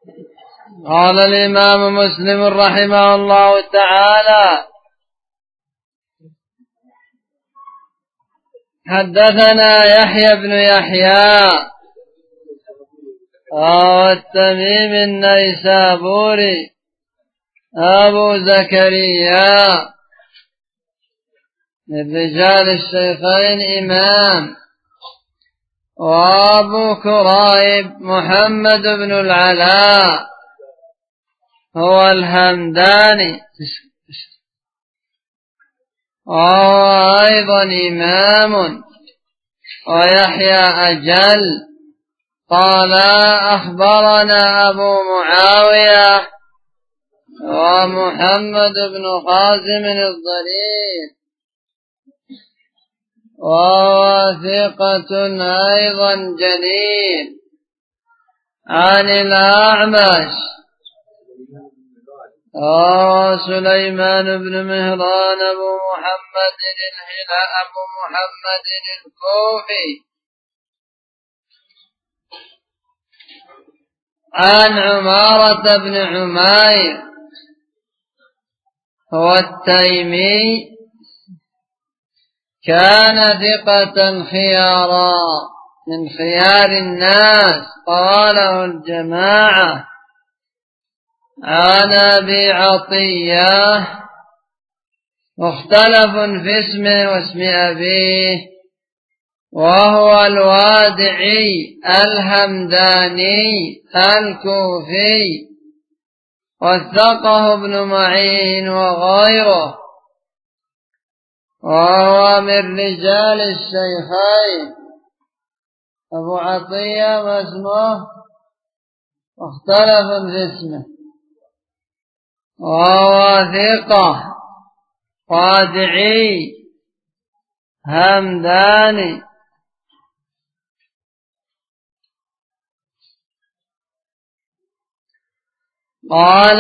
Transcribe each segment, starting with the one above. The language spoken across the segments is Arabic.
قال الإمام مسلم رحمه الله تعالى: حدثنا يحيى بن يحيى التميم النيسابوري أبو زكريا من رجال الشيخين إمام، وأبو كريب محمد بن العلاء هو الهمداني وهو أيضا إمام. ويحيى أجل قال: أخبرنا أبو معاوية ومحمد بن قاسم الضرير وهو ثقة أيضا جليل، عن الأعمش سليمان بن مهران أبو محمد الكوفي عن عمارة بن عمير هو التيمي، كان ثقة خيارا من خيار الناس، قاله الجماعة. عن أبي عطية مختلف في اسمه واسم أبيه، وهو الوادعي الهمداني الكوفي، وثقه ابن معين وغيره، وهو من رجال الشيخين. أبو عطية ما اسمه؟ مختلف في اسمه، وهو ثقة وادعي همداني. قال: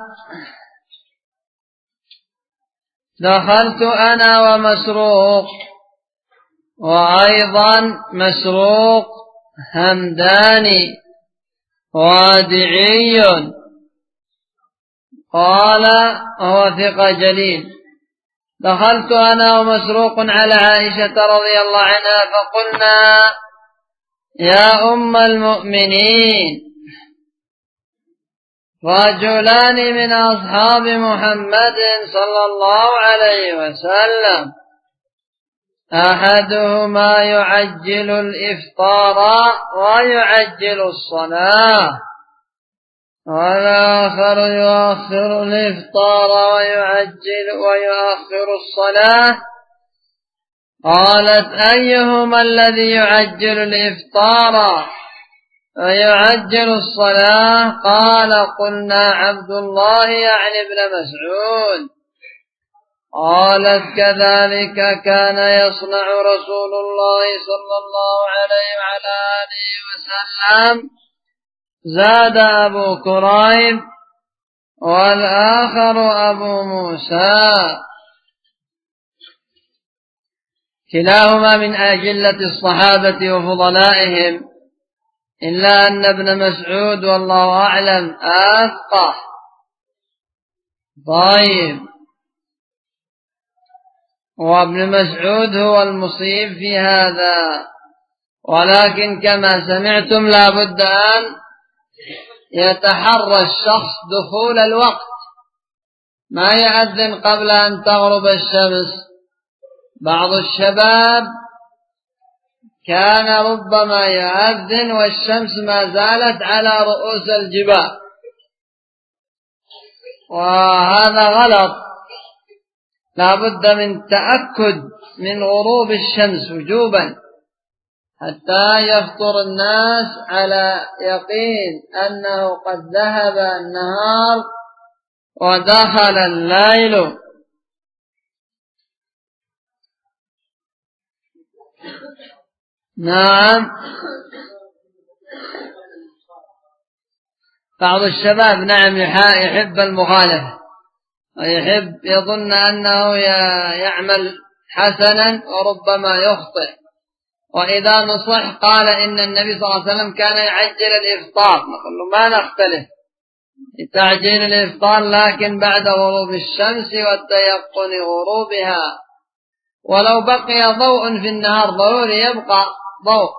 دخلت أنا ومسروق، وأيضا مسروق همداني وادعي، قال هو ثقة جليل. دخلت أنا ومسروق على عائشة رضي الله عنها فقلنا: يا أم المؤمنين، رجلان من أصحاب محمد صلى الله عليه وسلم، أحدهما يعجل الإفطار ويعجل الصلاة، والآخر يؤخر الإفطار ويؤخر الصلاة. قالت: أيهما الذي يعجل الإفطار ويعجل الصلاة؟ قال: قلنا عبد الله يعني ابن مسعود. قالت: كذلك كان يصنع رسول الله صلى الله عليه وعلى آله وسلم. زاد أبو كريب والآخر أبو موسى، كلاهما من أجلة الصحابة وفضلائهم، إلا أن ابن مسعود والله أعلم أفقه. طيب، وابن مسعود هو المصيب في هذا، ولكن كما سمعتم لا بد أن يتحرى الشخص دخول الوقت، ما يأذن قبل أن تغرب الشمس. بعض الشباب كان ربما يأذن والشمس ما زالت على رؤوس الجبال، وهذا غلط. لا بد من تأكد من غروب الشمس وجوبا حتى يفطر الناس على يقين أنه قد ذهب النهار ودخل الليل. نعم، بعض الشباب نعم يحب المخالفة ويحب يظن أنه يعمل حسنا وربما يخطئ، وإذا نصح قال إن النبي صلى الله عليه وسلم كان يعجل الإفطار، نقول له ما نختلف تعجيل الإفطار لكن بعد غروب الشمس والتيقن غروبها، ولو بقي ضوء في النهار ضروري يبقى ضوء،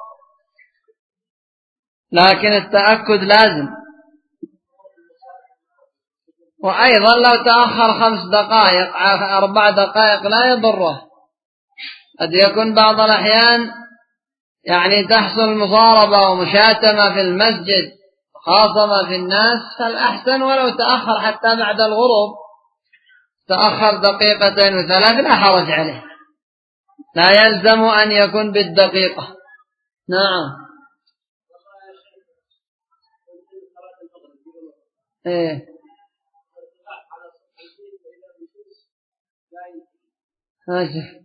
لكن التأكد لازم. وأيضا لو تأخر 5 دقائق 4 دقائق لا يضره، قد يكون بعض الأحيان يعني تحصل مضاربة ومشاتمة في المسجد خاصة في الناس، فالأحسن ولو تأخر حتى بعد الغروب، تأخر 2 و3 لا حرج عليه، لا يلزم أن يكون بالدقيقة. نعم. إيه. ماشي.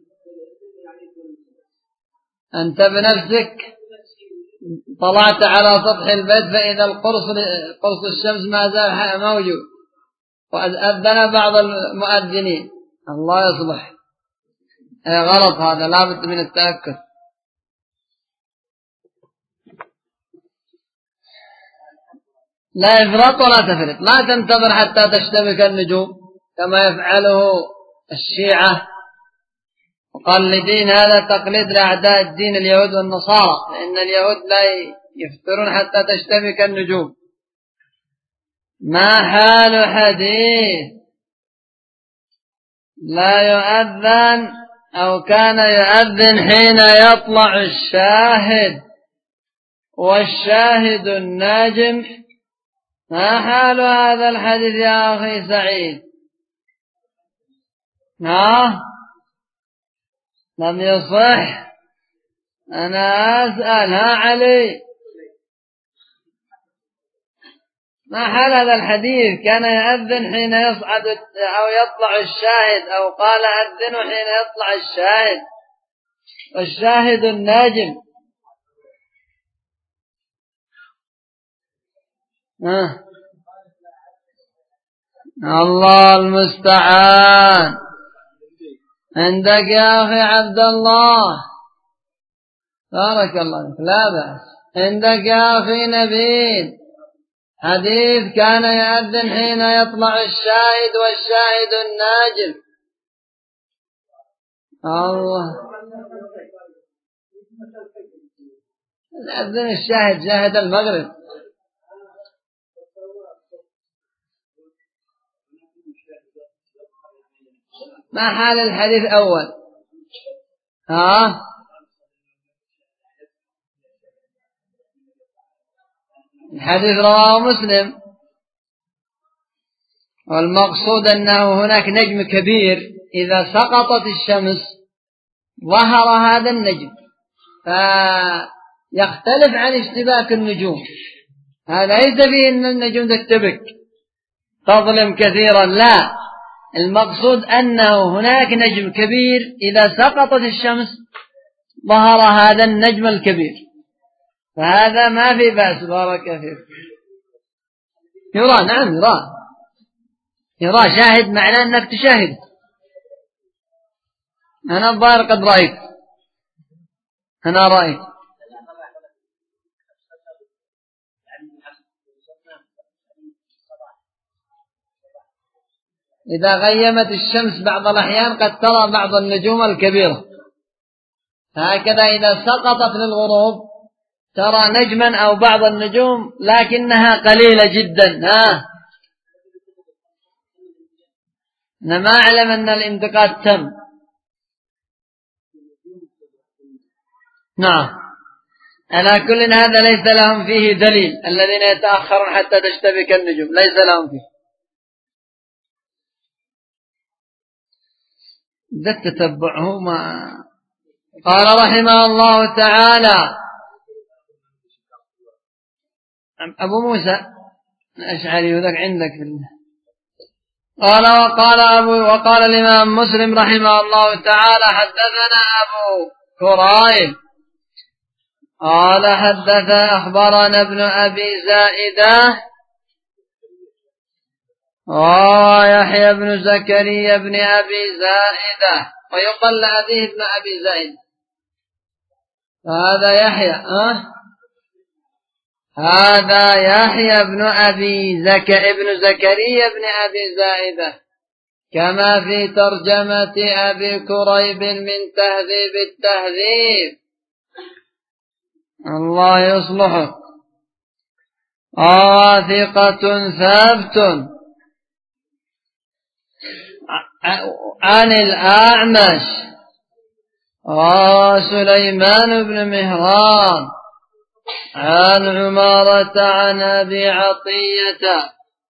أنت بنفسك طلعت على سطح البيت فإذا قرص الشمس ما زال موجود، وأذن بعض المؤذنين، الله يصلح. غلط هذا، لابد من التأكد. لا إفراط ولا تفرط، لا تنتظر حتى تشتبك النجوم كما يفعله الشيعة مقلدين، هذا تقليد لأعداء الدين اليهود والنصارى، لأن اليهود لا يفطرون حتى تشتبك النجوم. ما حال حديث لا يؤذن أو كان يؤذن حين يطلع الشاهد والشاهد الناجم؟ ما حال هذا الحديث يا أخي سعيد؟ لم يصح. أنا أسأل، علي، ما حال هذا الحديث؟ كان يأذن حين يصعد أو يطلع الشاهد، أو قال أذنوا حين يطلع الشاهد والشاهد الناجم. الله المستعان. عندك يا أخي عبد الله، بارك الله فيك، لا بأس. عندك يا أخي نبيل حديث كان يأذن حين يطلع الشاهد والشاهد الناجم. الله، يأذن الشاهد شاهد المغرب. ما حال الحديث أول؟ الحديث رواه مسلم، والمقصود أنه هناك نجم كبير إذا سقطت الشمس ظهر هذا النجم، فيختلف عن اشتباك النجوم. هذا ليس فيه أن النجوم تشتبك تظلم كثيرا، لا، المقصود أنه هناك نجم كبير إذا سقطت الشمس ظهر هذا النجم الكبير، فهذا ما في بأس. بارك فيك. يرى، نعم يرى شاهد، معناه أنك تشاهد. أنا الظاهر قد رأيت، أنا رأيت. إذا غيمت الشمس بعض الأحيان قد ترى بعض النجوم الكبيرة، هكذا إذا سقطت للغروب ترى نجما أو بعض النجوم لكنها قليلة جدا. أنا ما أعلم أن الانتقاد تم. نعم، على كل هذا ليس لهم فيه دليل، الذين يتأخرون حتى تشتبك النجوم ليس لهم فيه تتبعه. ما قال رحمه الله تعالى أبو موسى الأشعري، وذاك عندك وقال الإمام مسلم رحمه الله تعالى حدثنا أبو كريب قال أخبرنا ابن أبي زائدة يحيى بن زكريا بن أبي زائدة، ويقال لأبيه ابن أبي زائدة، هذا يحيى هذا يحيى بن ابن زكريا بن أبي زائدة، كما في ترجمة أبي كريب من تهذيب التهذيب. الله يصلحه. ثقة ثابت عن الأعمش سليمان بن مهران عن عمارة عن أبي عطية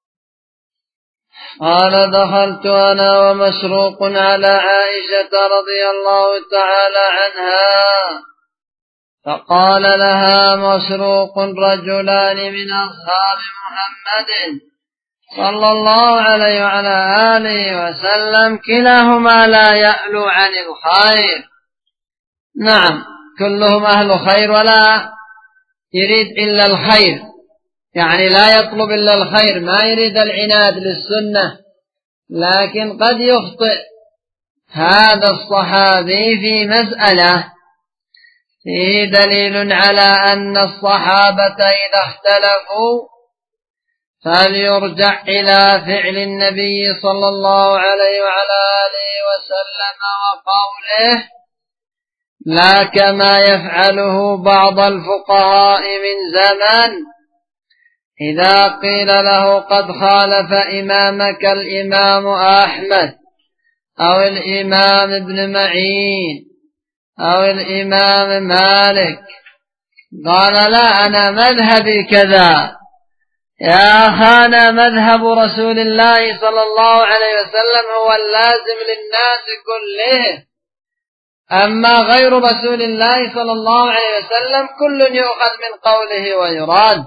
قال دخلت أنا ومسروق على عائشة رضي الله تعالى عنها، فقال لها مسروق رجلان من أصحاب محمد صلى الله عليه وعلى آله وسلم كلاهما لا يألو عن الخير. نعم، كلهم أهل خير ولا يريد إلا الخير، يعني لا يطلب إلا الخير، ما يريد العناد للسنة. لكن قد يخطئ هذا الصحابي في مسألة فيه دليل على أن الصحابة إذا اختلفوا فليرجع إلى فعل النبي صلى الله عليه وعلى آله وسلم وقوله، لا كما يفعله بعض الفقهاء من زمان إذا قيل له قد خالف إمامك الإمام أحمد أو الإمام ابن معين أو الإمام مالك، قال لا أنا مذهبي كذا. يا أخانا، مذهب رسول الله صلى الله عليه وسلم هو اللازم للناس كلهم، أما غير رسول الله صلى الله عليه وسلم كل يؤخذ من قوله ويراد.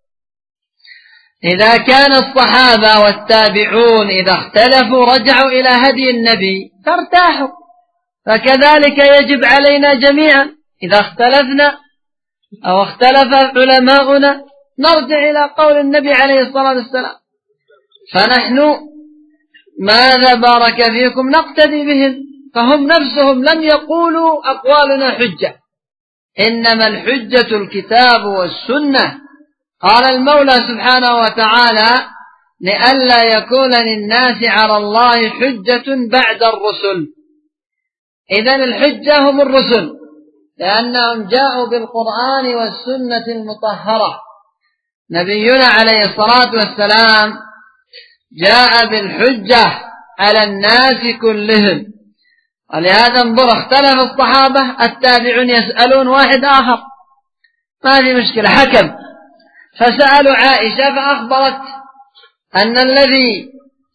إذا كان الصحابة والتابعون إذا اختلفوا رجعوا إلى هدي النبي فارتاحوا، فكذلك يجب علينا جميعا إذا اختلفنا أو اختلف علماؤنا نرجع إلى قول النبي عليه الصلاة والسلام. فنحن ماذا بارك فيكم نقتدي بهم، فهم نفسهم لم يقولوا أقوالنا حجة، إنما الحجة الكتاب والسنة. قال المولى سبحانه وتعالى لئلا يكون للناس على الله حجة بعد الرسل. إذن الحجة هم الرسل، لأنهم جاءوا بالقرآن والسنة المطهرة. نبينا عليه الصلاة والسلام جاء بالحجة على الناس كلهم. ولهذا انظر، اختلف الصحابة التابعون يسألون واحد آخر، ما في مشكلة، حكم، فسألوا عائشة فأخبرت أن الذي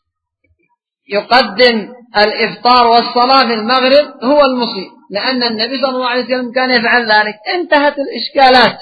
يقدم الإفطار والصلاة في المغرب هو المصيب، لأن النبي صلى الله عليه وسلم كان يفعل ذلك. انتهت الإشكالات.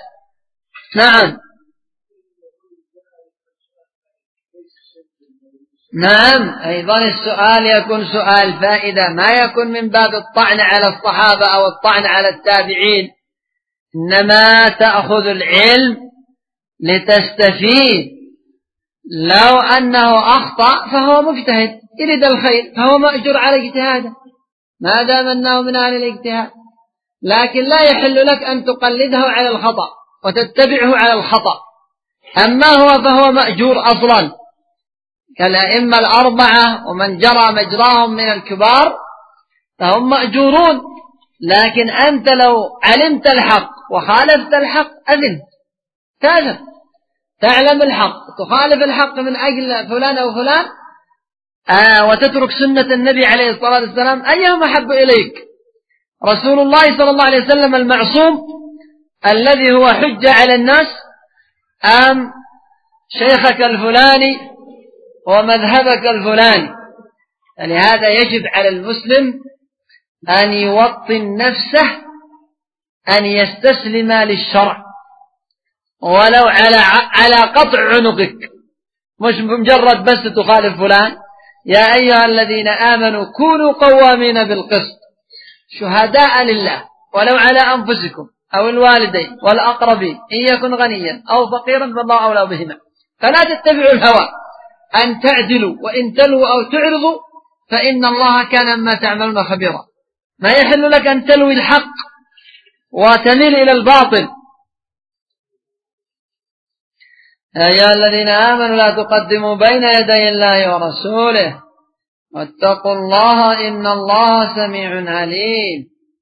نعم، أيضا السؤال يكون سؤال فائدة، ما يكون من باب الطعن على الصحابة أو الطعن على التابعين، إنما تأخذ العلم لتستفيد. لو أنه أخطأ فهو مجتهد يريد الخير فهو مأجور على اجتهاده ما دام أنه من أهل الاجتهاد، لكن لا يحل لك أن تقلده على الخطأ وتتبعه على الخطأ. أما هو فهو مأجور أصلا كالأئمة الأربعة ومن جرى مجراهم من الكبار فهم مأجورون. لكن أنت لو علمت الحق وخالفت الحق أذنت، تعلم الحق تخالف الحق من أجل فلان أو فلان وتترك سنة النبي عليه الصلاة والسلام، أيهم أحب إليك؟ رسول الله صلى الله عليه وسلم المعصوم الذي هو حجة على الناس، أم شيخك الفلاني ومذهبك الفلاني؟ لهذا يجب على المسلم أن يوطن نفسه، أن يستسلم للشرع ولو على قطع عنقك، مش مجرد بس تخالف فلان. يا أيها الذين آمنوا كونوا قوامين بالقسط شهداء لله ولو على أنفسكم أو الوالدين والأقربين إن يكن غنيا أو فقيرا فالله أولى بهما، فلا تتبعوا الهوى أن تعدلوا وإن تلوا أو تعرضوا فإن الله كان ما تعملون خبيرا. ما يحل لك أن تلوي الحق وتميل إلى الباطل. يا أيها الذين آمنوا لا تقدموا بين يدي الله ورسوله واتقوا الله إن الله سميع عليم.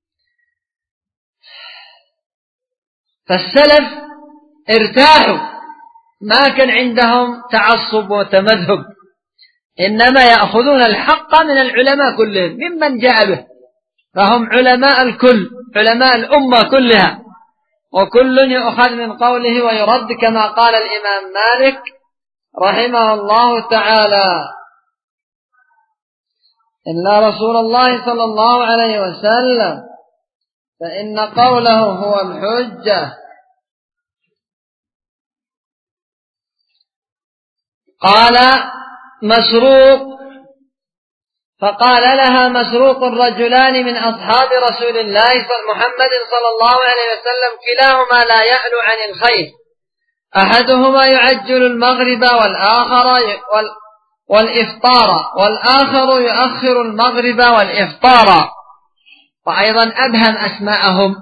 فالسلف ارتاحوا، ما كان عندهم تعصب وتمذهب، إنما يأخذون الحق من العلماء كلهم ممن جاء به، فهم علماء الكل، علماء الأمة كلها، وكل يؤخذ من قوله ويرد، كما قال الإمام مالك رحمه الله تعالى: إلا رسول الله صلى الله عليه وسلم فإن قوله هو الحجة. قال مسروق: فقال لها مسروق: رجلان من أصحاب رسول الله محمد صلى الله عليه وسلم كلاهما لا يألو عن الخير، أحدهما يعجل المغرب والإفطار، والآخر يؤخر المغرب والإفطار. وأيضا أبهم أسماءهم،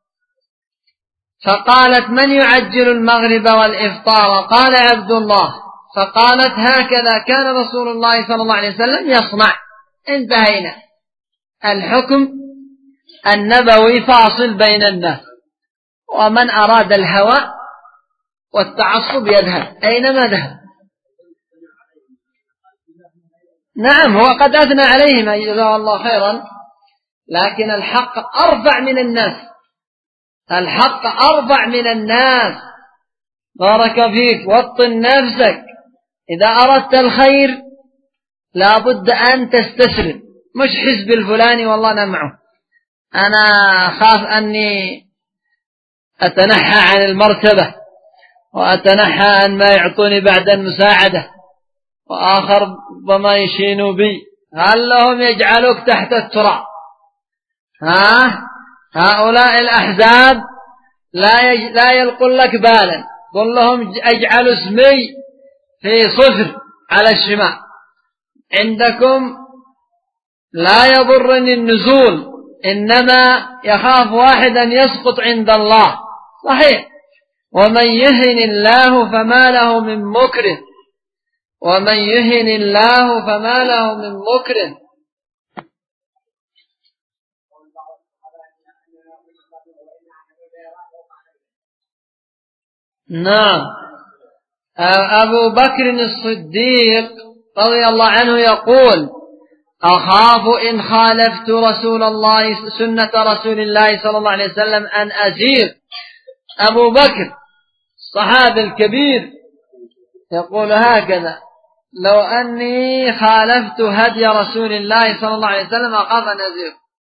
فقالت: من يعجل المغرب والإفطار؟ قال: عبد الله. فقالت: هكذا كان رسول الله صلى الله عليه وسلم يصنع. انتهينا. الحكم النبوي فاصل بين الناس، ومن أراد الهوى والتعصب يذهب أينما ذهب. نعم، هو قد أثنى عليهم جزاه الله خيرا، لكن الحق أرفع من الناس، الحق أرفع من الناس. بارك فيك. وطن نفسك، إذا أردت الخير لا بد أن تستسلم، مش حزب الفلاني والله أنا معه، أنا خاف أني أتنحى عن المرتبة وأتنحى عن ما يعطوني بعد المساعدة، وآخر بما يشينوا بي، هل لهم يجعلوك تحت التراب؟ هؤلاء الأحزاب لا يلقون لك بالا، قل لهم اجعلوا اسمي في صفر على الشمال، عندكم لا يضرني النزول، إنما يخاف واحدا يسقط عند الله. صحيح. ومن يهن الله فما له من مكرم، ومن يهن الله فما له من مكرم. نعم. أبو بكر الصديق رضي الله عنه يقول: أخاف إن خالفت رسول الله سنة رسول الله صلى الله عليه وسلم أن أزيغ. أبو بكر الصحابي الكبير يقول هكذا: لو أني خالفت هدي رسول الله صلى الله عليه وسلم أخاف أن أزيغ.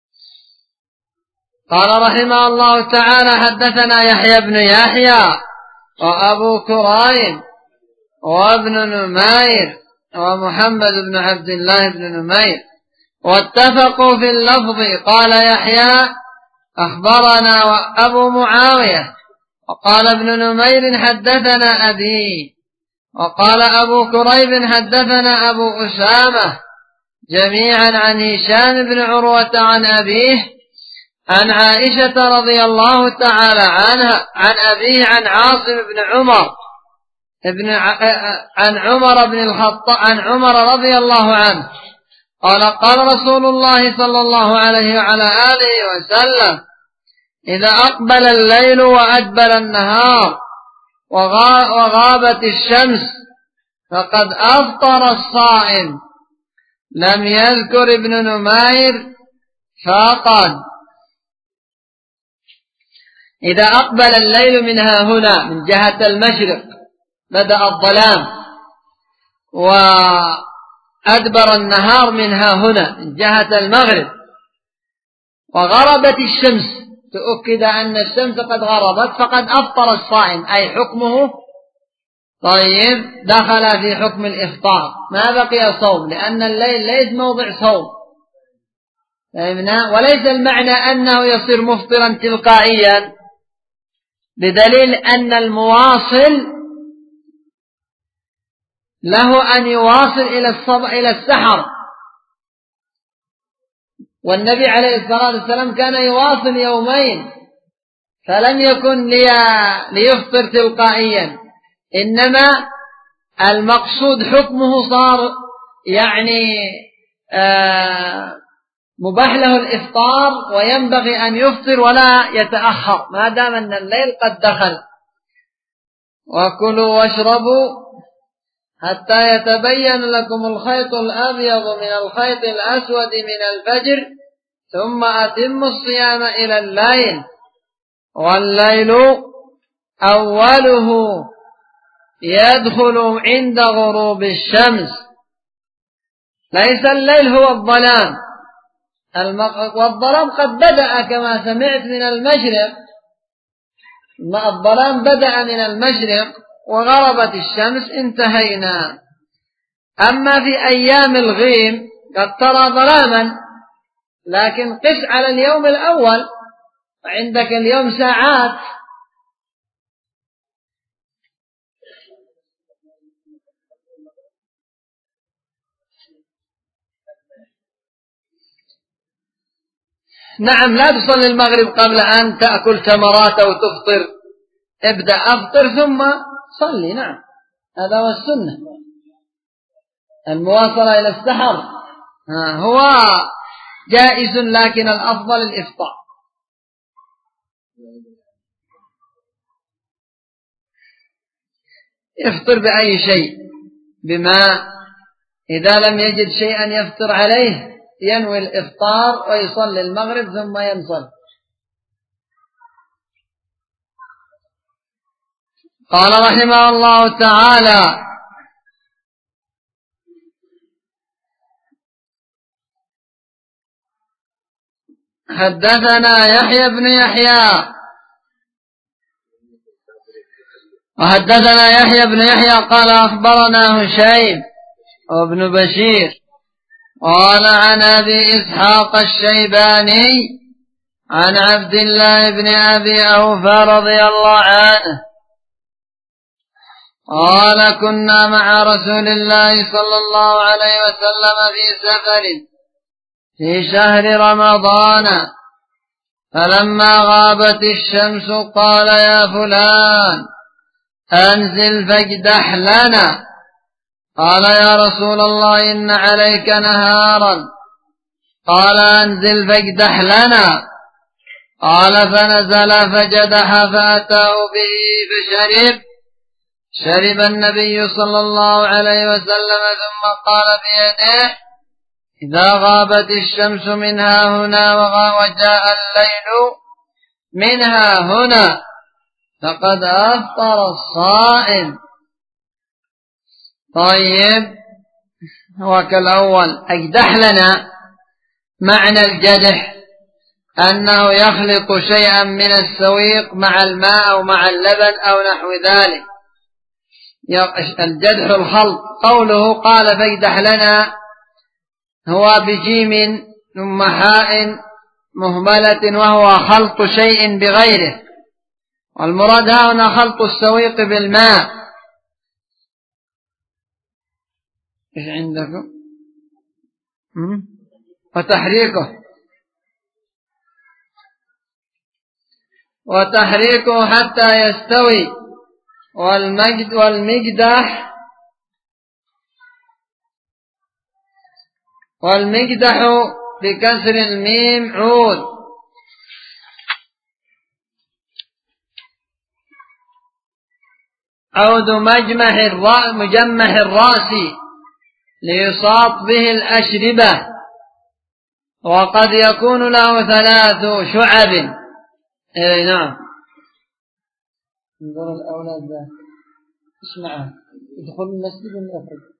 قال رحمه الله تعالى: حدثنا يحيى بن يحيى وأبو كريم وابن نمير ومحمد بن عبد الله بن نمير، واتفقوا في اللفظ. قال يحيى: أخبرنا أبو معاوية، وقال ابن نمير: حدثنا أبي، وقال أبو كريب: حدثنا أبو أسامة، جميعا عن هشام بن عروة عن أبيه عن عائشة رضي الله تعالى عنها عن أبيه عن عاصم بن عمر عن عمر بن الخطاب عن عمر رضي الله عنه قال: قال رسول الله صلى الله عليه وعلى آله وسلم: إذا أقبل الليل وأدبر النهار وغابت الشمس فقد أفطر الصائم. لم يذكر ابن نمير فقد. إذا أقبل الليل منها هنا من جهة المشرق بدأ الظلام، وأدبر النهار منها هنا من جهة المغرب، وغربت الشمس تؤكد أن الشمس قد غربت فقد أفطر الصائم، أي حكمه طيب دخل في حكم الإفطار، ما بقي صوم، لأن الليل ليس موضع صوم. وليس المعنى أنه يصير مفطرا تلقائيا، بدليل أن المواصل له أن يواصل إلى السحر، والنبي عليه الصلاة والسلام كان يواصل يومين فلم يكن ليفطر تلقائيا، إنما المقصود حكمه صار يعني مباح له الإفطار، وينبغي أن يفطر ولا يتأخر ما دام أن الليل قد دخل. وكلوا واشربوا حتى يتبين لكم الخيط الأبيض من الخيط الأسود من الفجر ثم أتموا الصيام إلى الليل، والليل أوله يدخل عند غروب الشمس. ليس الليل هو الظلام، والظلام قد بدأ كما سمعت من المشرق، الظلام بدأ من المشرق وغربت الشمس انتهينا. أما في أيام الغيم قد ترى ظلاما، لكن قس على اليوم الأول، وعندك اليوم ساعات. نعم، لا تصلي المغرب قبل أن تأكل تمرات أو تفطر، ابدأ أفطر ثم صلي. نعم، هذا هو السنة، المواصلة إلى السحر هو جائز، لكن الأفضل الإفطار. يفطر بأي شيء، بماء، إذا لم يجد شيئا يفطر عليه ينوي الإفطار ويصلي المغرب ثم ينصل. قال رحمه الله تعالى: حدثنا يحيى بن يحيى وحدثنا يحيى بن يحيى قال أخبرنا هشيم وابن بشير قال عن أبي إسحاق الشيباني عن عبد الله بن أبي أوفى رضي الله عنه قال: كنا مع رسول الله صلى الله عليه وسلم في سفر في شهر رمضان، فلما غابت الشمس قال: يا فلان أنزل فاكدح لنا. قال: يا رسول الله إن عليك نهارا. قال: أنزل فاكدح لنا. قال: فنزل فجدح فأتاه به شرب النبي صلى الله عليه وسلم، ثم قال بيده: إذا غابت الشمس منها هنا وجاء الليل منها هنا فقد أفطر الصائم. طيب، هو كالأول. أجدح لنا معنى الجدح أنه يخلط شيئا من السويق مع الماء أو مع اللبن أو نحو ذلك، الجدح الخلط. قوله قال فاجدح لنا هو بجيم ثم حاء مهملة، وهو خلط شيء بغيره، والمراد هنا خلط السويق بالماء. إيش عندكم؟ وتحريكه حتى يستوي. والمجدح بكسر الميم عود. عود مجمح الرأس ليصاط به الأشربة، وقد يكون له 3 شعب. نعم، انظر الأولاد ده اسمعوا، يدخل المسجد ويخرج.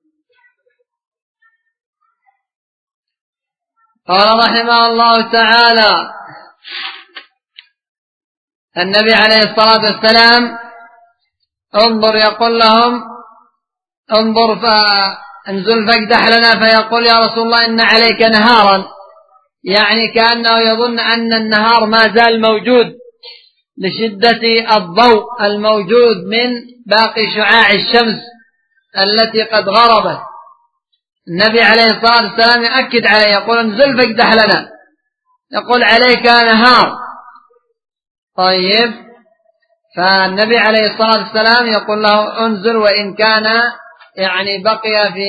قال رحمه الله تعالى: النبي عليه الصلاة والسلام انظر يقول لهم: انظر فانزل فاكدح لنا، فيقول: يا رسول الله إن عليك نهارا، يعني كأنه يظن أن النهار ما زال موجود لشدة الضوء الموجود من باقي شعاع الشمس التي قد غربت. النبي عليه الصلاة والسلام يؤكد عليه، يقول: انزل فاكدح لنا، يقول عليك نهار. طيب، فالنبي عليه الصلاة والسلام يقول له انزل، وإن كان يعني بقي في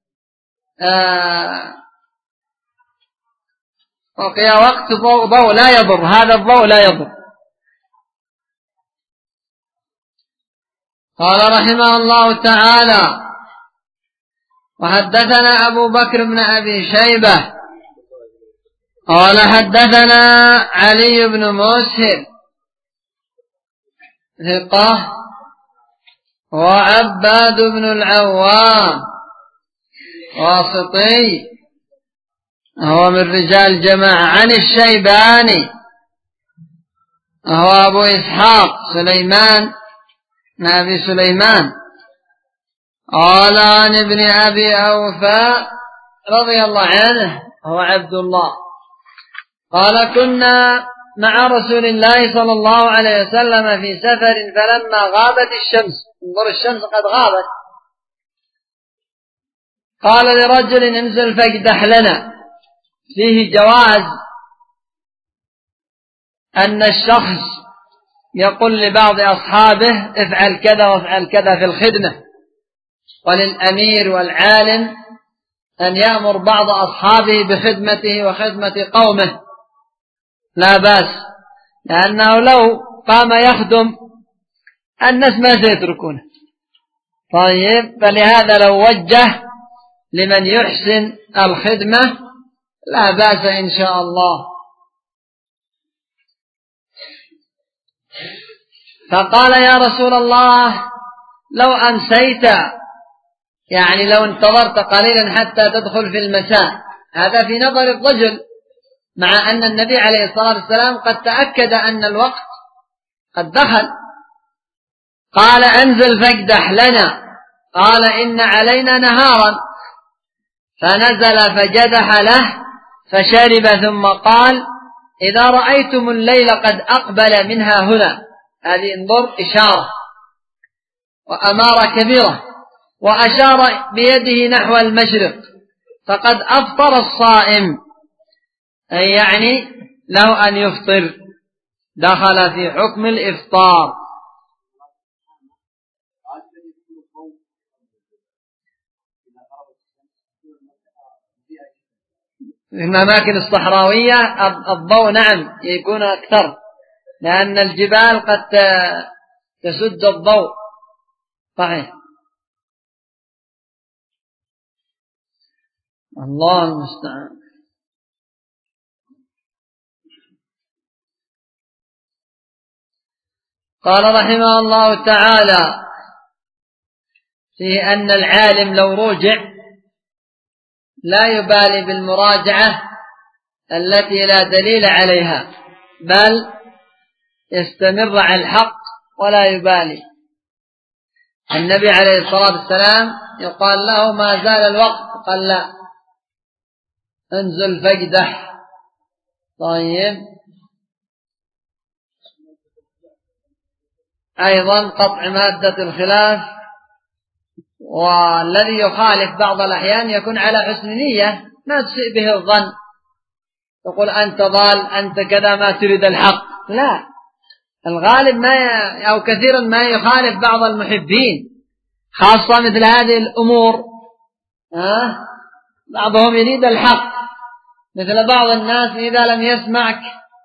بقي وقت ضوء لا يضر، هذا الضوء لا يضر. قال رحمه الله تعالى: وحدثنا أبو بكر بن أبي شيبة قال حدثنا علي بن مسهر ثقة، وعباد بن العوام واسطي هو من رجال جماعة، عن الشيباني هو أبو إسحاق سليمان بن أبي سليمان قال عن ابن أبي أوفى رضي الله عنه هو عبد الله قال: كنا مع رسول الله صلى الله عليه وسلم في سفر، فلما غابت الشمس، انظر الشمس قد غابت، قال لرجل: انزل فاقدح لنا. فيه جواز أن الشخص يقول لبعض أصحابه افعل كذا وافعل كذا في الخدمة، وللأمير والعالم أن يأمر بعض أصحابه بخدمته وخدمة قومه، لا بأس، لأنه لو قام يخدم الناس ما سيتركونه. طيب، فلهذا لو وجه لمن يحسن الخدمة لا بأس إن شاء الله. فقال: يا رسول الله، لو أمسيت، يعني لو انتظرت قليلا حتى تدخل في المساء، هذا في نظر الرجل، مع أن النبي عليه الصلاة والسلام قد تأكد أن الوقت قد دخل. قال: انزل فاقدح لنا. قال: إن علينا نهارا. فنزل فجدح له فشرب، ثم قال: إذا رأيتم الليل قد أقبل منها هنا، هذه انظر إشارة وأمارة كبيرة، وأشار بيده نحو المشرق، فقد أفطر الصائم، أي يعني له أن يفطر، دخل في حكم الإفطار. في الأماكن الصحراوية الضوء نعم يكون أكثر، لأن الجبال قد تسد الضوء. صحيح، الله المستعان. قال رحمه الله تعالى: في أن العالم لو رجع لا يبالي بالمراجعة التي لا دليل عليها، بل يستمر على الحق ولا يبالي. النبي عليه الصلاة والسلام يقال له: ما زال الوقت، قال: لا، انزل فاقدح. طيب، أيضا قطع مادة الخلاف، والذي يخالف بعض الأحيان يكون على حسن نية ما تسيء به الظن، تقول أنت ضال، أنت كذا، ما تريد الحق. لا، الغالب ما أو كثيرا ما يخالف بعض المحبين، خاصة مثل هذه الأمور. بعضهم يريد الحق، مثل بعض الناس إذا لم يسمعك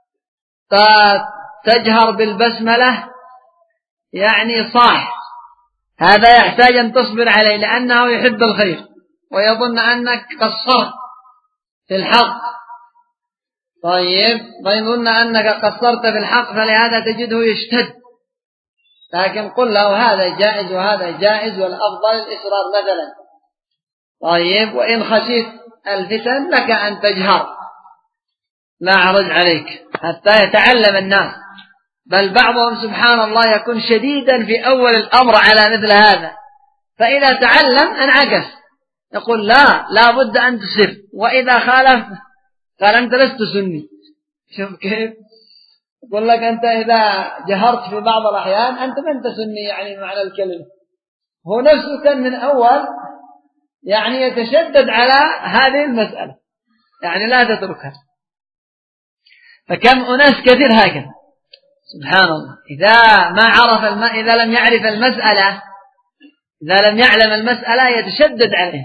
تجهر بالبسملة، يعني صاح، هذا يحتاج أن تصبر عليه، لأنه يحب الخير ويظن أنك قصرت في الحق. طيب، ويظن أنك قصرت في الحق، فلهذا تجده يشتد، لكن قل له هذا جائز وهذا جائز، والأفضل الإصرار مثلا. طيب، وإن خشيت الفتن لك أن تجهر، لا عرج عليك حتى يتعلم الناس، بل بعضهم سبحان الله يكون شديدا في أول الأمر على مثل هذا، فإذا تعلم انعكس، يقول لا بد أن تسر، وإذا خالف قال أنت لست سني. شوف كيف يقول لك أنت إذا جهرت في بعض الأحيان أنت ما أنت سني، يعني معنى الكلمة. هو نفسه كان من أول يعني يتشدد على هذه المسألة، يعني لا تتركها. فكم أناس كثير هكذا، سبحان الله. إذا لم يعرف المسألة، إذا لم يعلم المسألة يتشدد عليه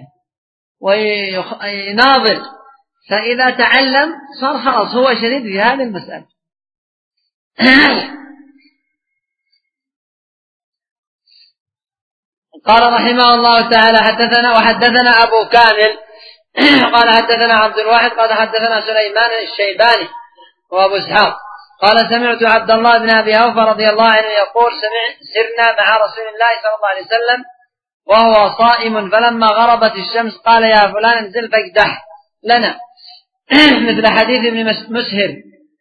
ويناظر، فإذا تعلم صار خلاص هو شديد في هذه المسألة. قال رحمه الله تعالى: وحدثنا أبو كامل قال حدثنا عبد الواحد قال حدثنا سليمان الشيباني وأبو إسحاق قال: سمعت عبد الله بن أبي أوفى رضي الله عنه يقول: سرنا مع رسول الله صلى الله عليه وسلم وهو صائم، فلما غربت الشمس قال: يا فلان انزل فاكدح لنا مثل حديث ابن مسهر.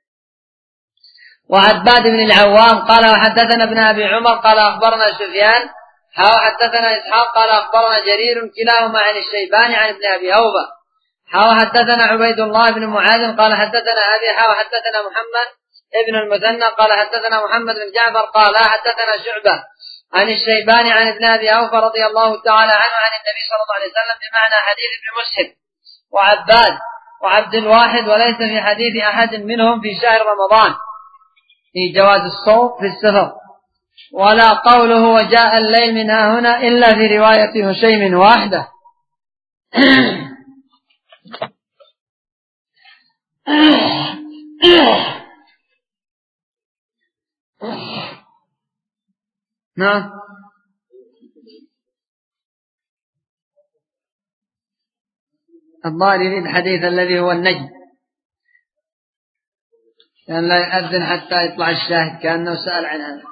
وعباد بن العوام قال: وحدثنا ابن أبي عمر قال: أخبرنا سفيان حدثنا إسحاق قال: أخبرنا جرير كلاهما عن الشيباني عن ابن أبي أوفى حدثنا عبيد الله بن معاذ قال: حدثنا أبي حدثنا محمد ابن المثنى قال: حدثنا محمد بن جعفر قال: حدثنا شعبة عن الشيباني عن ابن أبي أوفى رضي الله تعالى عنه عن النبي صلى الله عليه وسلم بمعنى حديث ابن مسهر وعباد وعبد الواحد، وليس في حديث أحد منهم في شهر رمضان في جواز الصوم في السفر، ولا قوله وجاء الليل من هنا إلا في رواية هشيم واحدة. نعم. الظاهر يريد الحديث الذي هو النجم، كان لا يؤذن حتى يطلع الشاهد، كأنه سأل عن هذا.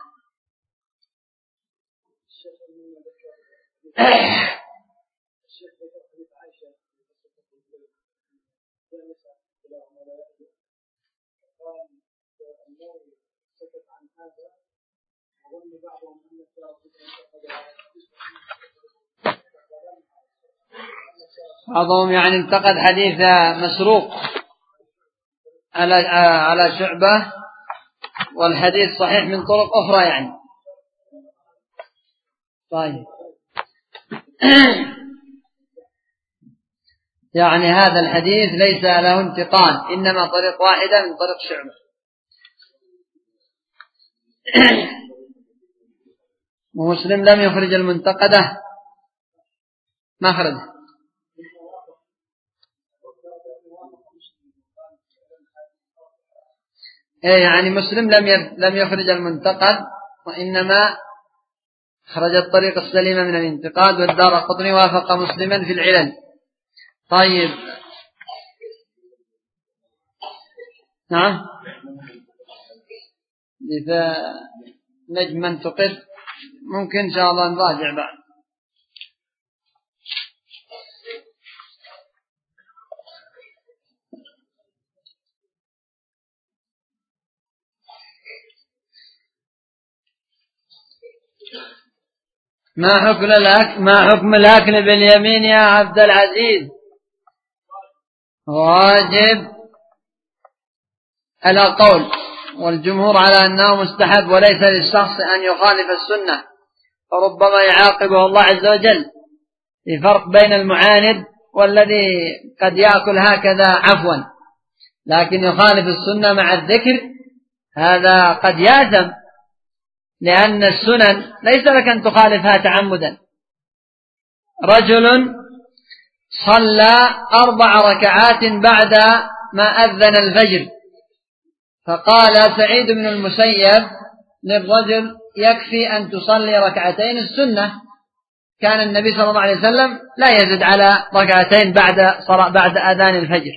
بعضهم يعني انتقد حديث مسروق على شعبة، والحديث صحيح من طرق أخرى يعني. طيب. يعني هذا الحديث ليس له انتقال، إنما طريق واحدة من طريق شعبة. ومسلم لم يخرج المنتقدة مخرجه. يعني مسلم لم يخرج المنتقد، وإنما خرج الطريق السليمة من الانتقاد، والدارقطني وافق مسلما في العلل. طيب. نعم. إذا نجم انتقد ممكن إن شاء الله نراجع بعد. ما حكم الأكل باليمين يا عبد العزيز؟ واجب على قول، والجمهور على أنه مستحب، وليس للشخص أن يخالف السنة، فربما يعاقبه الله عز وجل. في فرق بين المعاند والذي قد يأكل هكذا عفوا، لكن يخالف السنة مع الذكر هذا قد يأثم، لأن السنن ليس لك أن تخالفها تعمدا. رجل صلى 4 ركعات بعد ما أذن الفجر، فقال سعيد بن المسيب للرجل: يكفي أن تصلي 2 ركعتين السنة. كان النبي صلى الله عليه وسلم لا يزد على 2 ركعتين بعد أذان الفجر.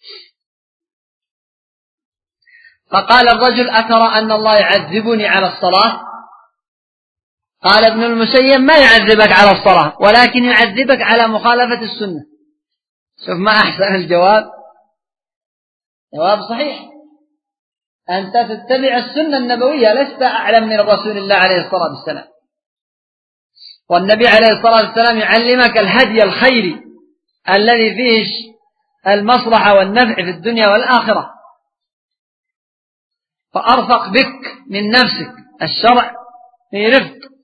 فقال الرجل: أترى أن الله يعذبني على الصلاة؟ قال ابن المسيب: ما يعذبك على الصلاة، ولكن يعذبك على مخالفة السنة. شوف ما أحسن الجواب، جواب صحيح. أنت تتبع السنة النبوية، لست أعلم من رسول الله عليه الصلاة والسلام، والنبي عليه الصلاة والسلام يعلمك الهدي الخيري الذي فيه المصلحة والنفع في الدنيا والآخرة، فأرفق بك من نفسك. الشرع في رفق،